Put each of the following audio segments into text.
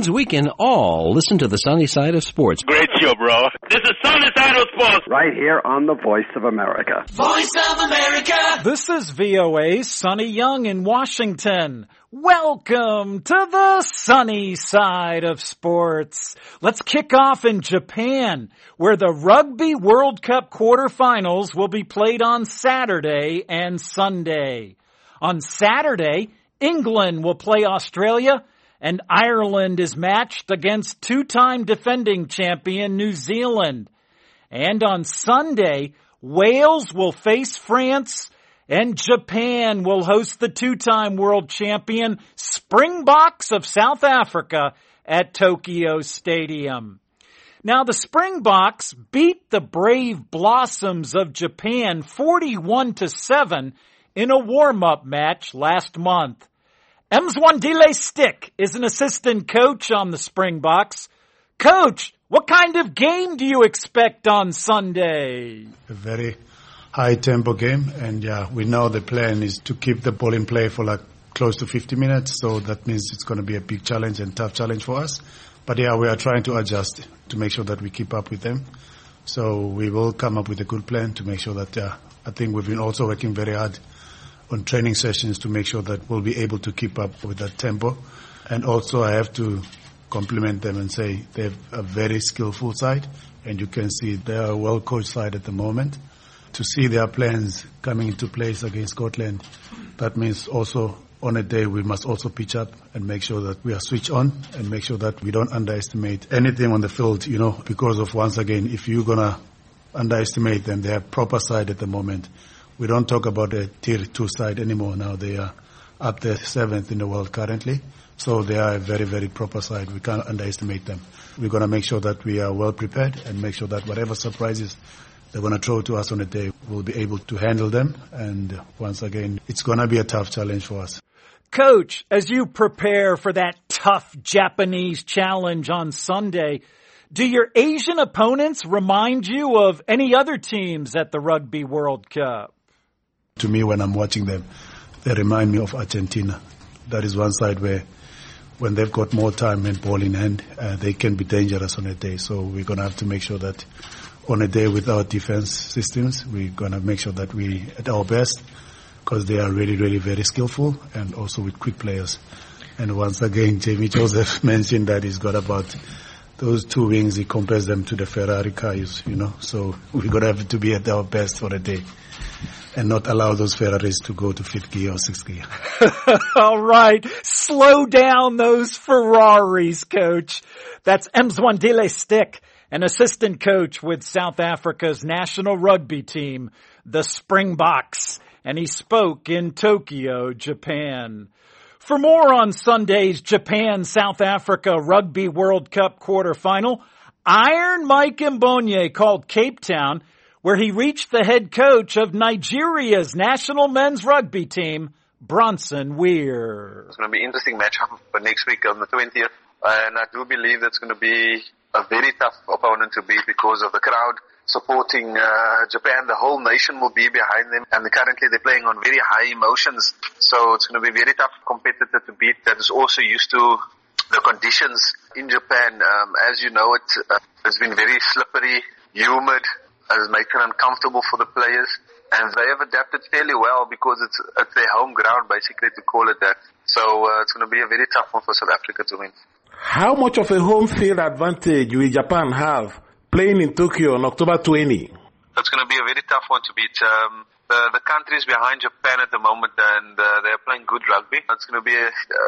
means we can all listen to the sunny side of sports. Great show, bro. This is Sunny Side of Sports. Right here on the Voice of America. Voice of America. This is VOA's Sonny Young in Washington. Welcome to the sunny side of sports. Let's kick off in Japan, where the Rugby World Cup quarterfinals will be played on Saturday and Sunday. On Saturday, England will play Australia, and Ireland is matched against two-time defending champion New Zealand. And on Sunday, Wales will face France, and Japan will host the two-time world champion Springboks of South Africa at Tokyo Stadium. Now, the Springboks beat the Brave Blossoms of Japan 41-7 in a warm-up match last month. Mzwandile Stick is an assistant coach on the Springboks. Coach, what kind of game do you expect on Sunday? A very high-tempo game, and we know the plan is to keep the ball in play for like close to 50 minutes, so that means it's going to be a big challenge and tough challenge for us. But we are trying to adjust to make sure that we keep up with them. So we will come up with a good plan to make sure that, I think we've been also working very hard on training sessions to make sure that we'll be able to keep up with that tempo. And also I have to compliment them and say they have a very skillful side, and you can see they are a well-coached side at the moment. To see their plans coming into place against Scotland, that means also on a day we must also pitch up and make sure that we are switched on and make sure that we don't underestimate anything on the field, because of, once again, if you're going to underestimate them, they have proper side at the moment. We don't talk about a tier 2 side anymore now. They are up there 7th in the world currently. So they are a very, very proper side. We can't underestimate them. We're going to make sure that we are well prepared and make sure that whatever surprises they're going to throw to us on a day, we'll be able to handle them. And once again, it's going to be a tough challenge for us. Coach, as you prepare for that tough Japanese challenge on Sunday, do your Asian opponents remind you of any other teams at the Rugby World Cup? To me, when I'm watching them, they remind me of Argentina. That is one side where when they've got more time and ball in hand, they can be dangerous on a day. So we're going to have to make sure that on a day with our defense systems, we're going to make sure that we at our best, because they are really, really very skillful and also with quick players. And once again, Jamie Joseph mentioned that he's got about those two wings. He compares them to the Ferrari cars, So we're going to have to be at our best for a day and not allow those Ferraris to go to 5th gear or 6th gear. All right. Slow down those Ferraris, Coach. That's Mzwandile Stick, an assistant coach with South Africa's national rugby team, the Springboks, and he spoke in Tokyo, Japan. For more on Sunday's Japan-South Africa Rugby World Cup quarterfinal, Iron Mike Mbonye called Cape Town, where he reached the head coach of Nigeria's national men's rugby team, Bronson Weir. It's going to be an interesting matchup for next week on the 20th, and I do believe that's going to be a very tough opponent to beat because of the crowd supporting Japan. The whole nation will be behind them, and currently they're playing on very high emotions, so it's going to be a very tough competitor to beat that is also used to the conditions in Japan. As you know, it's been very slippery, humid, has made it uncomfortable for the players, and they have adapted fairly well because it's their home ground, basically, to call it that. So it's going to be a very tough one for South Africa to win. How much of a home field advantage will Japan have playing in Tokyo on October 20? It's going to be a very tough one to beat. The countries behind Japan at the moment, and they're playing good rugby. It's going to be,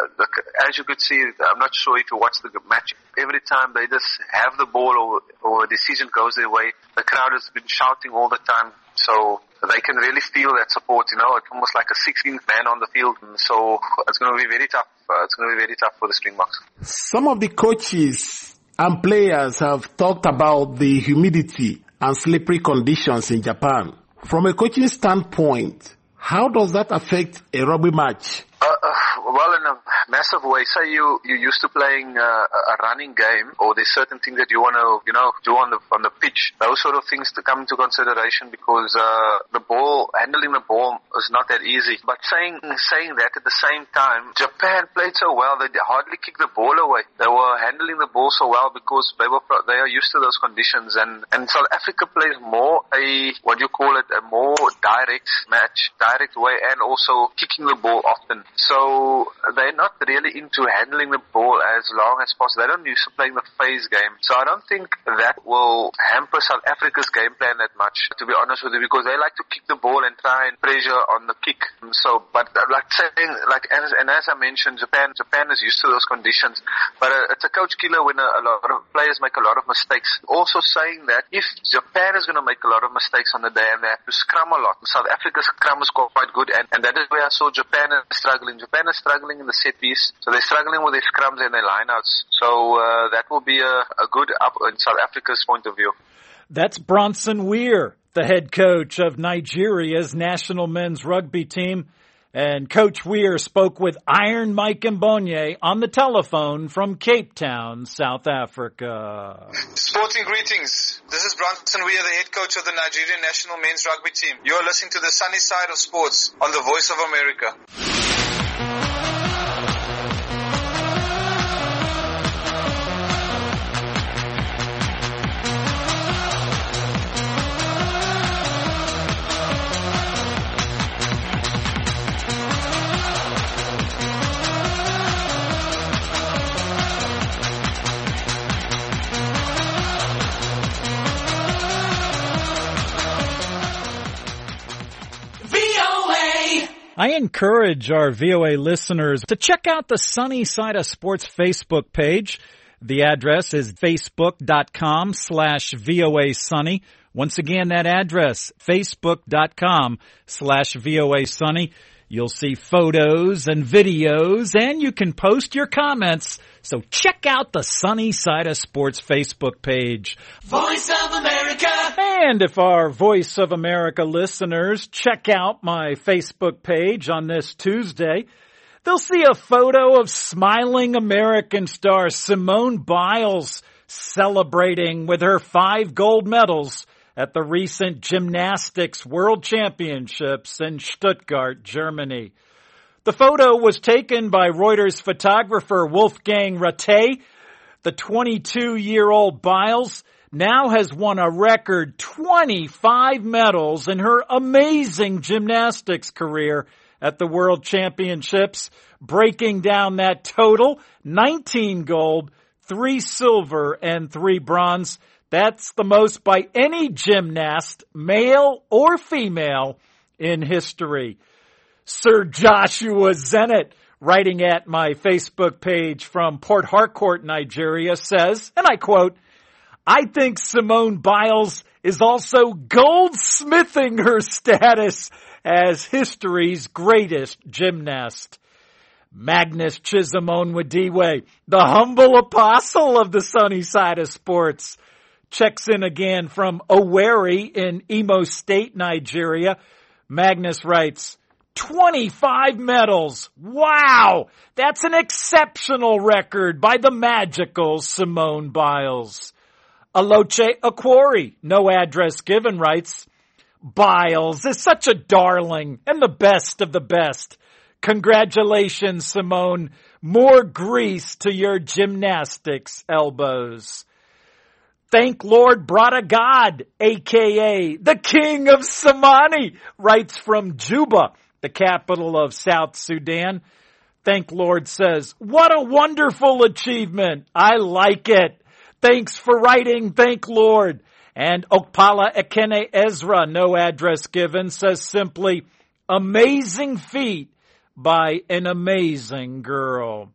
as you could see, I'm not sure if you watch the match, every time they just have the ball or a decision goes their way, the crowd has been shouting all the time. So they can really feel that support, It's almost like a 16th man on the field. So it's going to be very tough. It's going to be very tough for the Springboks. Some of the coaches and players have talked about the humidity and slippery conditions in Japan. From a coaching standpoint, how does that affect a rugby match? Well, in massive way. Say you're used to playing a running game, or there's certain things that you want to, do on the pitch. Those sort of things to come into consideration, because handling the ball is not that easy. But saying that at the same time, Japan played so well, they hardly kicked the ball away. They were handling the ball so well because they are used to those conditions. And South Africa plays more a more direct way, and also kicking the ball often. So they're not really into handling the ball as long as possible. They don't used to playing the phase game. So I don't think that will hamper South Africa's game plan that much, to be honest with you, because they like to kick the ball and try and pressure on the kick. So, but as I mentioned, Japan is used to those conditions. But it's a coach killer when a lot of players make a lot of mistakes. Also saying that if Japan is going to make a lot of mistakes on the day and they have to scrum a lot, South Africa's scrum is quite good, and that is where I saw Japan is struggling. Japan is struggling in the set piece, so they're struggling with their scrums and their lineouts. So that will be a good up in South Africa's point of view. That's Bronson Weir, the head coach of Nigeria's national men's rugby team. And Coach Weir spoke with Iron Mike Mbonye on the telephone from Cape Town, South Africa. Sporting greetings. This is Bronson Weir, the head coach of the Nigerian national men's rugby team. You are listening to the sunny side of sports on the Voice of America. I encourage our VOA listeners to check out the Sunny Side of Sports Facebook page. The address is facebook.com/VOA Sunny. Once again, that address, facebook.com/VOA Sunny. You'll see photos and videos, and you can post your comments. So check out the Sunny Side of Sports Facebook page. Voice of America. And if our Voice of America listeners check out my Facebook page on this Tuesday, they'll see a photo of smiling American star Simone Biles celebrating with her 5 gold medals at the recent Gymnastics World Championships in Stuttgart, Germany. The photo was taken by Reuters photographer Wolfgang Ratte. The 22-year-old Biles now has won a record 25 medals in her amazing gymnastics career at the World Championships, breaking down that total: 19 gold, 3 silver, and 3 bronze. That's the most by any gymnast, male or female, in history. Sir Joshua Zennett, writing at my Facebook page from Port Harcourt, Nigeria, says, and I quote, "I think Simone Biles is also goldsmithing her status as history's greatest gymnast." Magnus Chisholm Onwadiwe, the humble apostle of the sunny side of sports, checks in again from Owerri in Imo State, Nigeria. Magnus writes, 25 medals. Wow! That's an exceptional record by the magical Simone Biles. Aloche Akwari, no address given, writes, Biles is such a darling and the best of the best. Congratulations, Simone. More grease to your gymnastics elbows. Thank Lord Bradagad, a.k.a. the King of Samani, writes from Juba, the capital of South Sudan. Thank Lord says, what a wonderful achievement. I like it. Thanks for writing, Thank Lord. And Okpala Ekene Ezra, no address given, says simply, amazing feat by an amazing girl.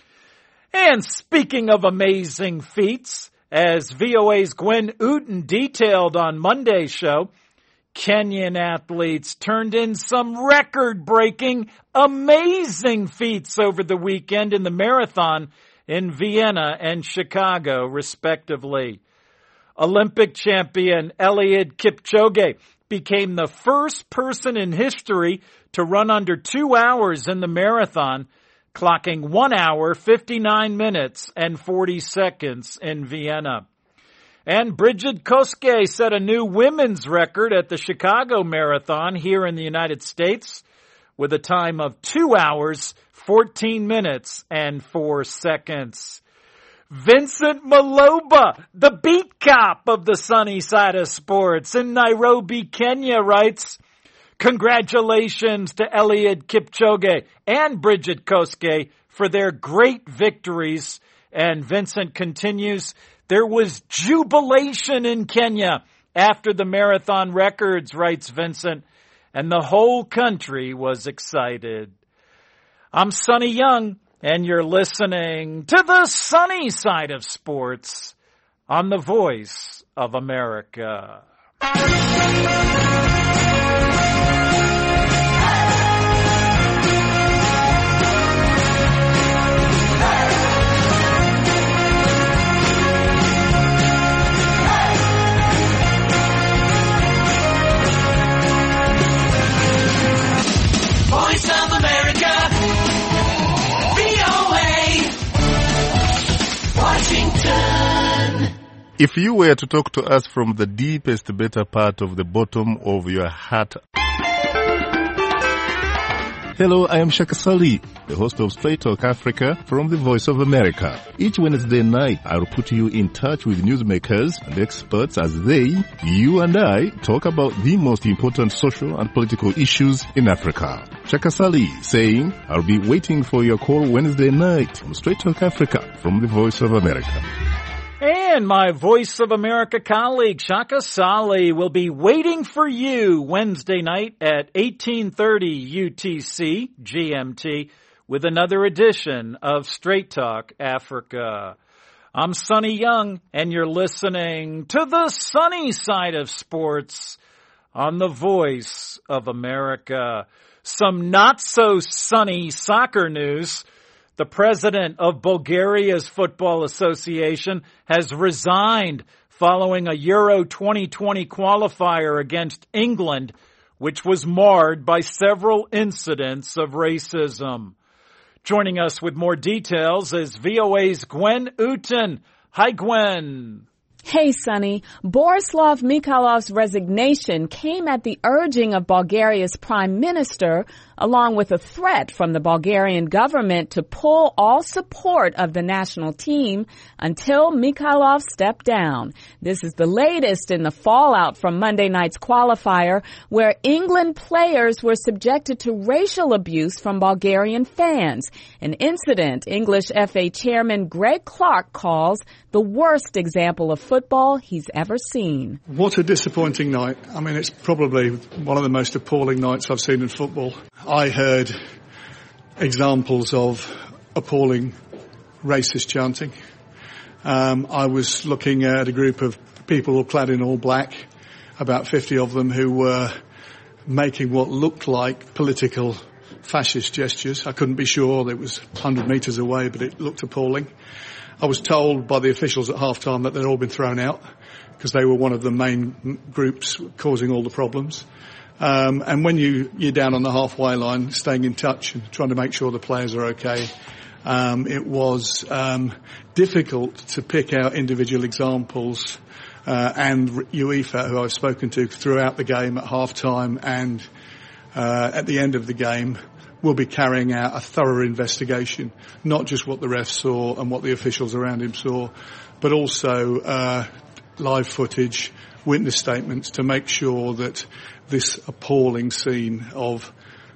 And speaking of amazing feats, as VOA's Gwen Uten detailed on Monday's show, Kenyan athletes turned in some record-breaking, amazing feats over the weekend in the marathon in Vienna and Chicago, respectively. Olympic champion Eliud Kipchoge became the first person in history to run under 2 hours in the marathon, clocking 1 hour, 59 minutes, and 40 seconds in Vienna. And Brigid Kosgei set a new women's record at the Chicago Marathon here in the United States with a time of 2 hours, 14 minutes, and 4 seconds. Vincent Maloba, the beat cop of the sunny side of sports in Nairobi, Kenya, writes, congratulations to Eliud Kipchoge and Brigid Kosgei for their great victories. And Vincent continues, there was jubilation in Kenya after the marathon records, writes Vincent, and the whole country was excited. I'm Sonny Young, and you're listening to the sunny side of sports on the Voice of America. Voice of America, VOA, Washington. If you were to talk to us from the deepest, better part of the bottom of your heart. Hello, I am Shaka Sali, the host of Straight Talk Africa from the Voice of America. Each Wednesday night, I'll put you in touch with newsmakers and experts as they, you and I, talk about the most important social and political issues in Africa. Shaka Sali saying, I'll be waiting for your call Wednesday night on Straight Talk Africa from the Voice of America. And my Voice of America colleague, Shaka Sali, will be waiting for you Wednesday night at 18:30 UTC GMT with another edition of Straight Talk Africa. I'm Sonny Young, and you're listening to the sunny side of sports on the Voice of America. Some not-so-sunny soccer news. The president of Bulgaria's Football Association has resigned following a Euro 2020 qualifier against England, which was marred by several incidents of racism. Joining us with more details is VOA's Gwen Uten. Hi, Gwen. Hey, Sonny. Borislav Mikhailov's resignation came at the urging of Bulgaria's prime minister, along with a threat from the Bulgarian government to pull all support of the national team until Mikhailov stepped down. This is the latest in the fallout from Monday night's qualifier, where England players were subjected to racial abuse from Bulgarian fans, an incident English FA chairman Greg Clark calls the worst example of football he's ever seen. What a disappointing night. I mean, it's probably one of the most appalling nights I've seen in football. I heard examples of appalling racist chanting. I was looking at a group of people clad in all black, about 50 of them, who were making what looked like political fascist gestures. I couldn't be sure. It was 100 metres away, but it looked appalling. I was told by the officials at half-time that they'd all been thrown out because they were one of the main groups causing all the problems. And when you're down on the halfway line, staying in touch and trying to make sure the players are okay, it was difficult to pick out individual examples. And UEFA, who I've spoken to throughout the game at half-time and at the end of the game, will be carrying out a thorough investigation, not just what the refs saw and what the officials around him saw, but also live footage, witness statements to make sure that this appalling scene of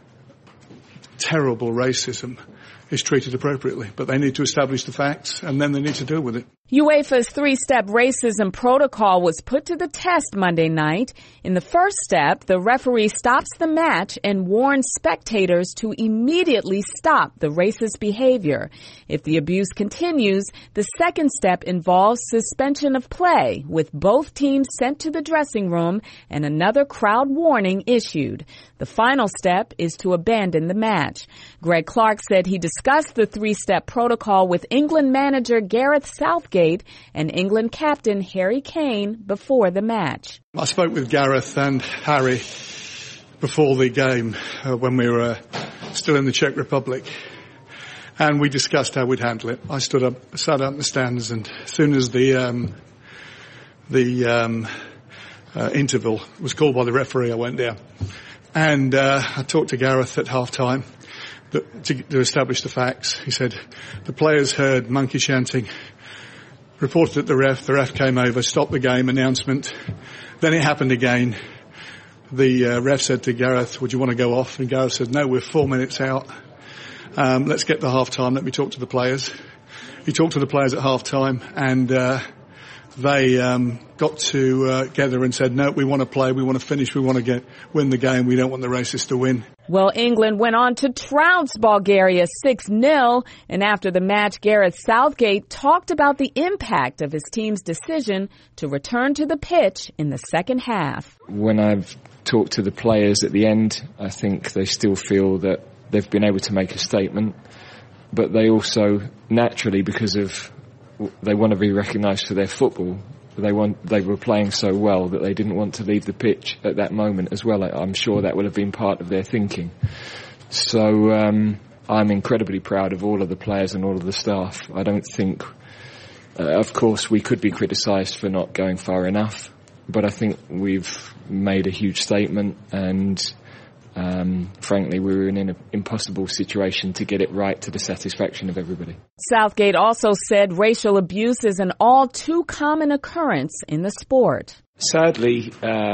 terrible racism is treated appropriately. But they need to establish the facts and then they need to deal with it. UEFA's three-step racism protocol was put to the test Monday night. In the first step, the referee stops the match and warns spectators to immediately stop the racist behavior. If the abuse continues, the second step involves suspension of play, with both teams sent to the dressing room and another crowd warning issued. The final step is to abandon the match. Greg Clark said he discussed the three-step protocol with England manager Gareth Southgate and England captain Harry Kane before the match. I spoke with Gareth and Harry before the game when we were still in the Czech Republic. And we discussed how we'd handle it. I sat up in the stands, and as soon as the interval was called by the referee, I went down. And I talked to Gareth at half-time to establish the facts. He said the players heard monkey chanting, reported it to the ref came over, stopped the game, announcement. Then it happened again. The ref said to Gareth, would you want to go off? And Gareth said, no, we're 4 minutes out. Let's get to half-time, let me talk to the players. He talked to the players at half-time, and they got together and said, no, we want to play, we want to finish, we want to win the game, we don't want the racists to win. Well, England went on to trounce Bulgaria 6-0, and after the match, Gareth Southgate talked about the impact of his team's decision to return to the pitch in the second half. When I've talked to the players at the end, I think they still feel that they've been able to make a statement, but they also, naturally, because of they want to be recognised for their football, they were playing so well that they didn't want to leave the pitch at that moment as well. I'm sure that will have been part of their thinking. So I'm incredibly proud of all of the players and all of the staff. I don't think, of course, we could be criticised for not going far enough, but I think we've made a huge statement, and frankly, we were in an impossible situation to get it right to the satisfaction of everybody. Southgate also said racial abuse is an all too common occurrence in the sport. Sadly,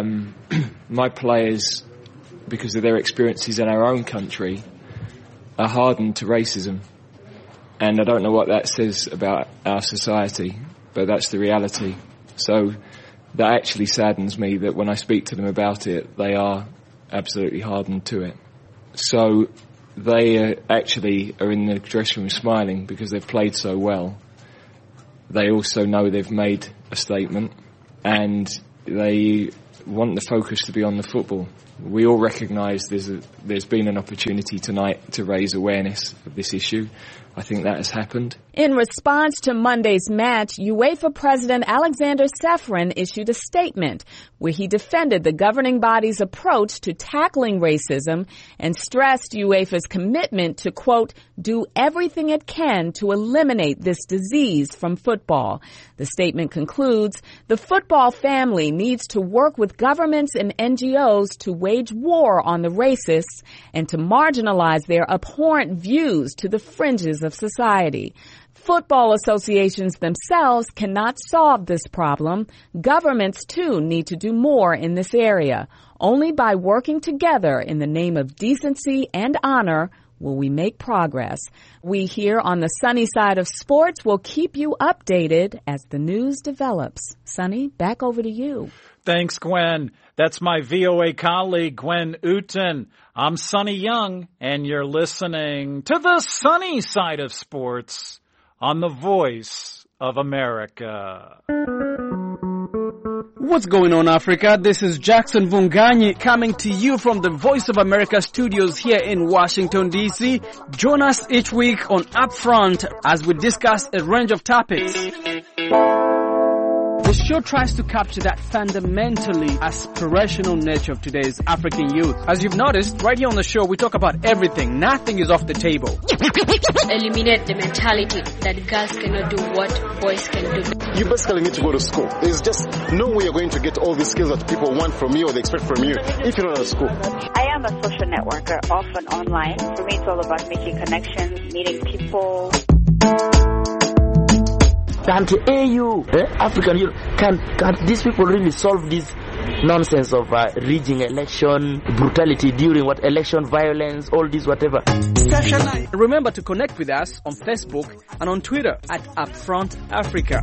my players, because of their experiences in our own country, are hardened to racism. And I don't know what that says about our society, but that's the reality. So that actually saddens me that when I speak to them about it, they are absolutely hardened to it. So they actually are in the dressing room smiling because they've played so well. They also know they've made a statement, and they want the focus to be on the football. We all recognise there's been an opportunity tonight to raise awareness of this issue. I think that has happened. In response to Monday's match, UEFA President Alexander Ceferin issued a statement where he defended the governing body's approach to tackling racism and stressed UEFA's commitment to, quote, do everything it can to eliminate this disease from football. The statement concludes, the football family needs to work with governments and NGOs to wage war on the racists and to marginalize their abhorrent views to the fringes of society. Football associations themselves cannot solve this problem. Governments, too, need to do more in this area. Only by working together in the name of decency and honor will we make progress. We here on the Sunny Side of Sports will keep you updated as the news develops. Sunny, back over to you. Thanks, Gwen. That's my VOA colleague, Gwen Uten. I'm Sonny Young, and you're listening to the Sunny Side of Sports on the Voice of America. What's going on, Africa? This is Jackson Vunganyi coming to you from the Voice of America studios here in Washington, D.C. Join us each week on Upfront as we discuss a range of topics. The show tries to capture that fundamentally aspirational nature of today's African youth. As you've noticed, right here on the show, we talk about everything. Nothing is off the table. Eliminate the mentality that girls cannot do what boys can do. You basically need to go to school. There's just no way you're going to get all the skills that people want from you or they expect from you if you're not at school. I am a social networker, often online. For me, it's all about making connections, meeting people. And to AU, African Youth, can these people really solve this nonsense of rigging election, brutality during election violence, all this whatever? Remember to connect with us on Facebook and on Twitter at Upfront Africa.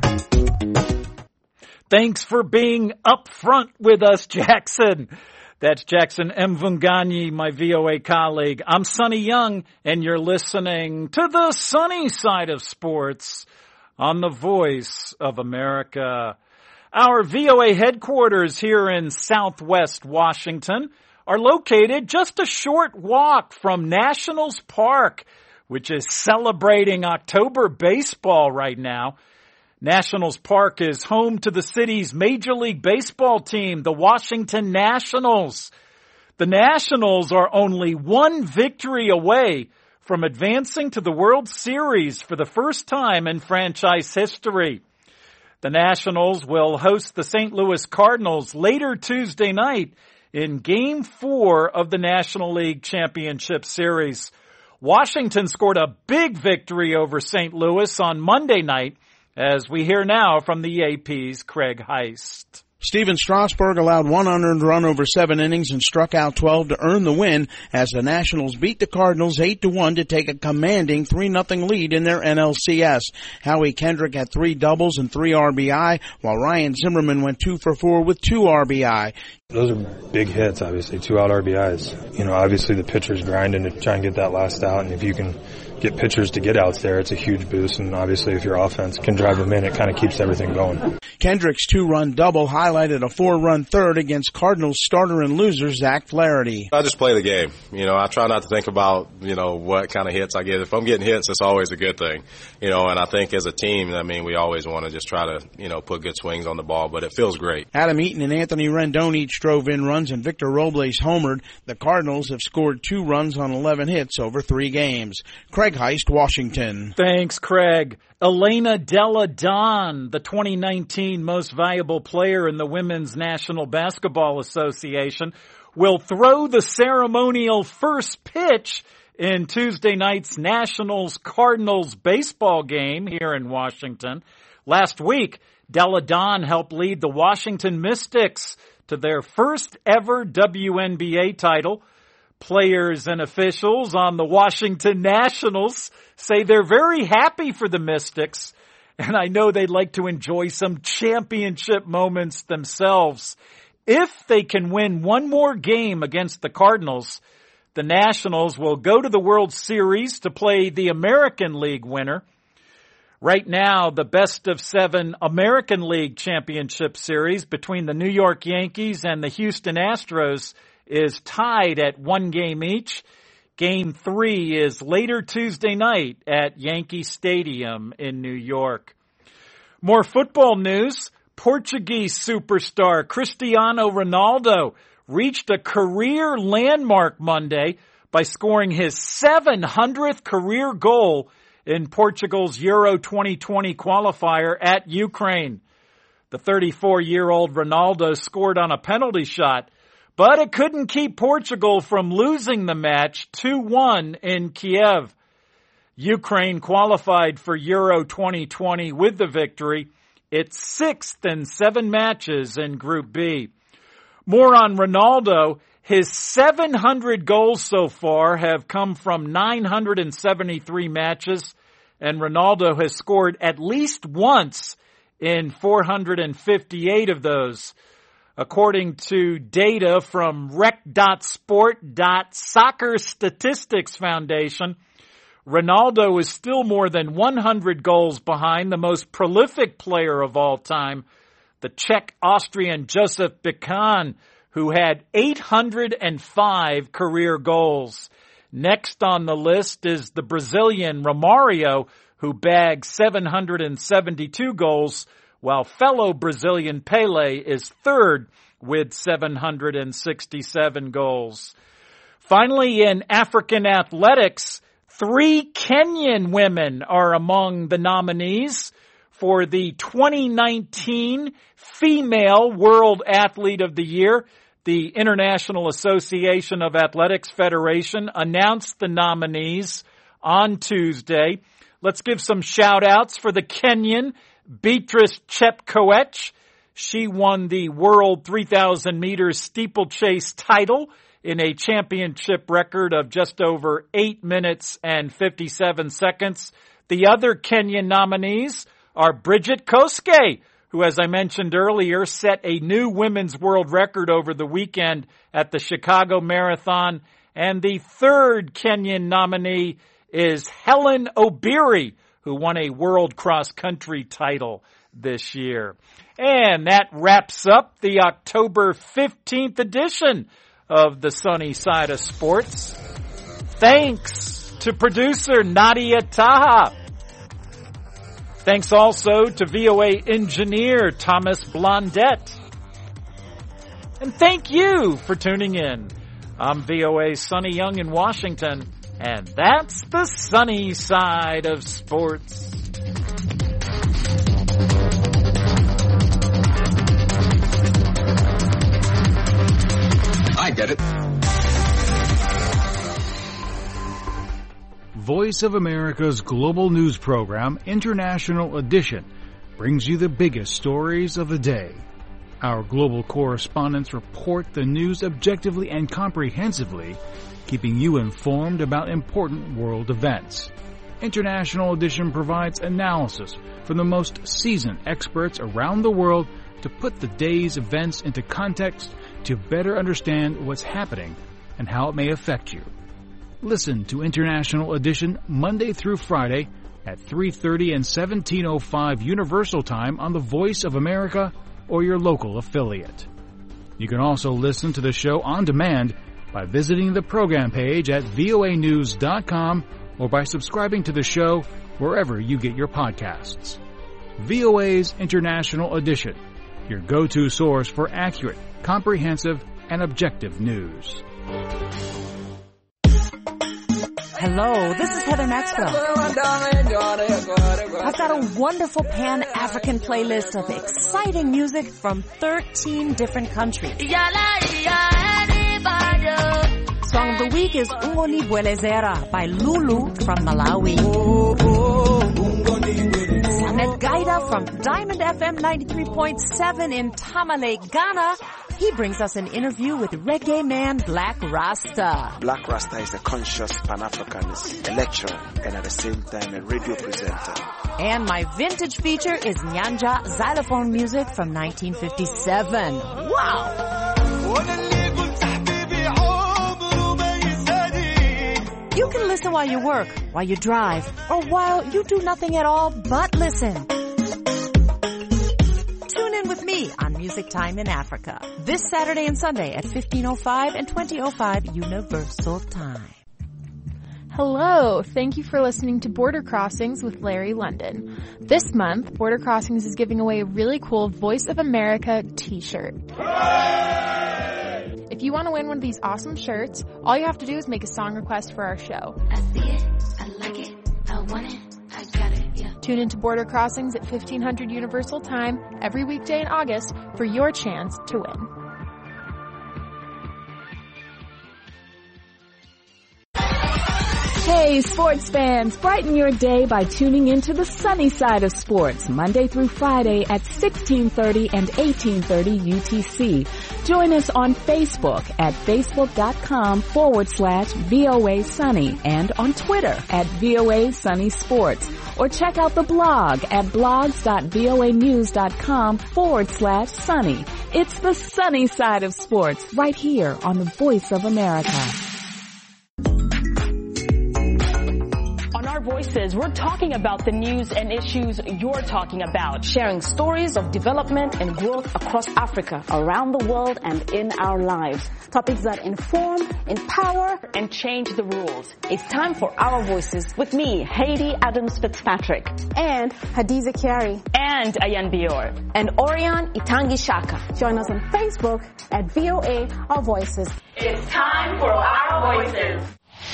Thanks for being upfront with us, Jackson. That's Jackson Mvunganyi, my VOA colleague. I'm Sonny Young, and you're listening to the Sunny Side of Sports on the Voice of America. Our VOA headquarters here in Southwest Washington are located just a short walk from Nationals Park, which is celebrating October baseball right now. Nationals Park is home to the city's Major League Baseball team, the Washington Nationals. The Nationals are only one victory away from advancing to the World Series for the first time in franchise history. The Nationals will host the St. Louis Cardinals later Tuesday night in Game 4 of the National League Championship Series. Washington scored a big victory over St. Louis on Monday night, as we hear now from the AP's Craig Heist. Steven Strasburg allowed one unearned run over 7 innings and struck out 12 to earn the win as the Nationals beat the Cardinals 8-1 to take a commanding 3-0 lead in their NLCS. Howie Kendrick had 3 doubles and 3 RBI, while Ryan Zimmerman went 2 for 4 with 2 RBI. Those are big hits, obviously, 2 out RBIs. Obviously the pitcher's grinding to try and get that last out, and if you can get pitchers to get outs there, it's a huge boost, and obviously if your offense can drive them in, it kind of keeps everything going. Kendrick's 2-run double highlighted a 4-run third against Cardinals starter and loser Zach Flaherty. I just play the game. I try not to think about, what kind of hits I get. If I'm getting hits, it's always a good thing. And I think as a team, we always want to just try to, put good swings on the ball, but it feels great. Adam Eaton and Anthony Rendon each drove in runs, and Victor Robles homered. The Cardinals have scored 2 runs on 11 hits over 3 games. Craig Heist, Washington. Thanks, Craig. Elena Delle Donne, the 2019 most valuable player in the Women's National Basketball Association, will throw the ceremonial first pitch in Tuesday night's Nationals-Cardinals baseball game here in Washington. Last week, Delle Donne helped lead the Washington Mystics to their first ever WNBA title. Players and officials on the Washington Nationals say they're very happy for the Mystics, and I know they'd like to enjoy some championship moments themselves. If they can win one more game against the Cardinals, the Nationals will go to the World Series to play the American League winner. Right now, the best of 7 American League Championship Series between the New York Yankees and the Houston Astros is tied at 1 game each. Game 3 is later Tuesday night at Yankee Stadium in New York. More football news. Portuguese superstar Cristiano Ronaldo reached a career landmark Monday by scoring his 700th career goal in Portugal's Euro 2020 qualifier at Ukraine. The 34-year-old Ronaldo scored on a penalty shot, but it couldn't keep Portugal from losing the match 2-1 in Kiev. Ukraine qualified for Euro 2020 with the victory, its 6th in 7 matches in Group B. More on Ronaldo. His 700 goals so far have come from 973 matches, and Ronaldo has scored at least once in 458 of those. According to data from Rec.Sport.Soccer Statistics Foundation, Ronaldo is still more than 100 goals behind the most prolific player of all time, the Czech-Austrian Josef Bican, who had 805 career goals. Next on the list is the Brazilian Romario, who bagged 772 goals, while fellow Brazilian Pelé is third with 767 goals. Finally, in African athletics, 3 Kenyan women are among the nominees for the 2019 Female World Athlete of the Year. The International Association of Athletics Federation announced the nominees on Tuesday. Let's give some shout-outs for the Kenyan Beatrice Chepkoech. She won the World 3,000 meters steeplechase title in a championship record of just over 8 minutes and 57 seconds. The other Kenyan nominees are Bridget Koske, who, as I mentioned earlier, set a new women's world record over the weekend at the Chicago Marathon. And the third Kenyan nominee is Helen Obiri, who won a world cross-country title this year. And that wraps up the October 15th edition of the Sunny Side of Sports. Thanks to producer Nadia Taha. Thanks also to VOA engineer Thomas Blondette. And thank you for tuning in. I'm VOA Sonny Young in Washington, And that's the sunny side of sports. I get it. Voice of America's global news program, International Edition, brings you the biggest stories of the day. Our global correspondents report the news objectively and comprehensively, keeping you informed about important world events. International Edition provides analysis from the most seasoned experts around the world to put the day's events into context to better understand what's happening and how it may affect you. Listen to International Edition Monday through Friday at 3:30 and 17:05 Universal Time on the Voice of America or your local affiliate. You can also listen to the show on demand by visiting the program page at voanews.com or by subscribing to the show wherever you get your podcasts. VOA's International Edition, your go-to source for accurate, comprehensive, and objective news. Hello, this is Heather Maxwell. I've got a wonderful Pan-African playlist of exciting music from 13 different countries. Song of the week is Ungoni Bwelezera by Lulu from Malawi. Ahmed Gaida from Diamond FM 93.7 in Tamale, Ghana. He brings us an interview with reggae man Black Rasta. Black Rasta is a conscious Pan-Africanist, a lecturer, and at the same time a radio presenter. And my vintage feature is Nyanja xylophone music from 1957. Wow! You can listen while you work, while you drive, or while you do nothing at all but listen. Tune in with me on Music Time in Africa this Saturday and Sunday at 15:05 and 20:05 Universal Time. Hello, thank you for listening to Border Crossings with Larry London. This month, Border Crossings is giving away a really cool Voice of America t-shirt. If you want to win one of these awesome shirts, all you have to do is make a song request for our show. I see it, I like it, I want it, I got it, yeah. Tune into Border Crossings at 1500 Universal Time every weekday in August for your chance to win. Hey, sports fans, brighten your day by tuning into the sunny side of sports, Monday through Friday at 1630 and 1830 UTC. Join us on Facebook at facebook.com/VOA Sunny and on Twitter at VOA Sunny Sports. Or check out the blog at blogs.voanews.com/sunny. It's the sunny side of sports right here on the Voice of America. Voices, we're talking about the news and issues you're talking about, sharing stories of development and growth across Africa, around the world, and in our lives. Topics that inform, empower, and change the rules. It's time for Our Voices with me, Haiti Adams Fitzpatrick, and Hadiza Kiari, and Ayan Bior, and Orion Itangi Shaka. Join us on Facebook at VOA Our Voices. It's time for Our Voices.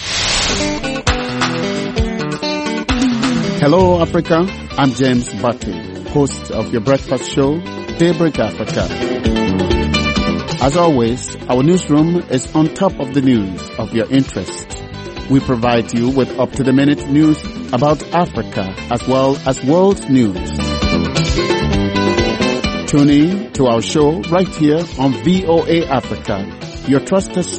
Hello, Africa. I'm James Batty, host of your breakfast show, Daybreak Africa. As always, our newsroom is on top of the news of your interest. We provide you with up-to-the-minute news about Africa as well as world news. Tune in to our show right here on VOA Africa, your trusted